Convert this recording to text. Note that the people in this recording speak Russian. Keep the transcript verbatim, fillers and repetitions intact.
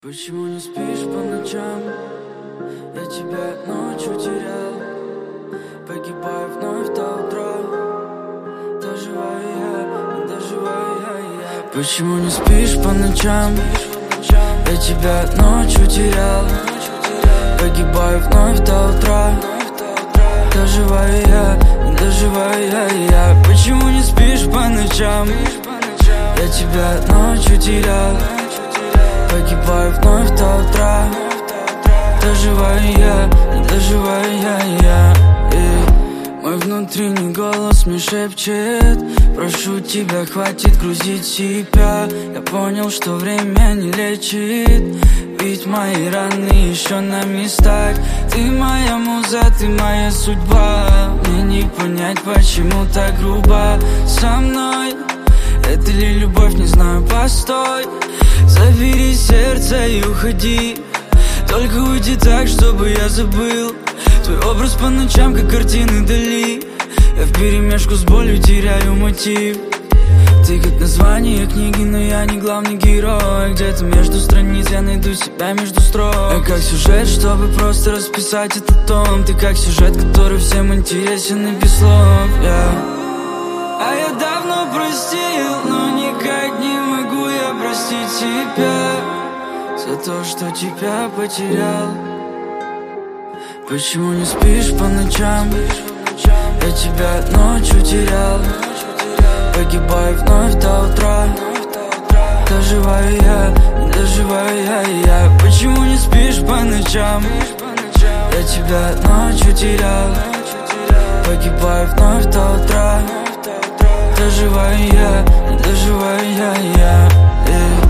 Почему не спишь по ночам? Я тебя ночью терял. Погибаю вновь до утра. Доживаю я, доживаю я, я. Почему не спишь по ночам? Я тебя ночью терял. Погибаю вновь до утра. Доживаю я, доживаю я, я. Почему не спишь по ночам? Я тебя ночью терял. Погибаю вновь до утра. Доживаю я, доживаю я, я. И мой внутренний голос мне шепчет: прошу тебя, хватит грузить себя. Я понял, что время не лечит, ведь мои раны еще на местах. Ты моя муза, ты моя судьба. Мне не понять, почему так грубо со мной. Это ли любовь, не знаю, постой. Забери сердце и уходи. Только уйди так, чтобы я забыл твой образ по ночам, как картины Дали. Я вперемешку с болью теряю мотив. Ты как название книги, но я не главный герой. Где-то между страниц я найду себя между строк. Я как сюжет, чтобы просто расписать этот том. Ты как сюжет, который всем интересен и без слов, yeah. А я давно простил, но никак не могу я простить себя за то, что тебя потерял. Почему не спишь по ночам? Я тебя ночью терял. Погибаю вновь до утра. Доживаю я, доживаю я, я. Почему не спишь по ночам? Я тебя ночью терял. Погибаю вновь до утра. Доживаю я, доживаю я, я.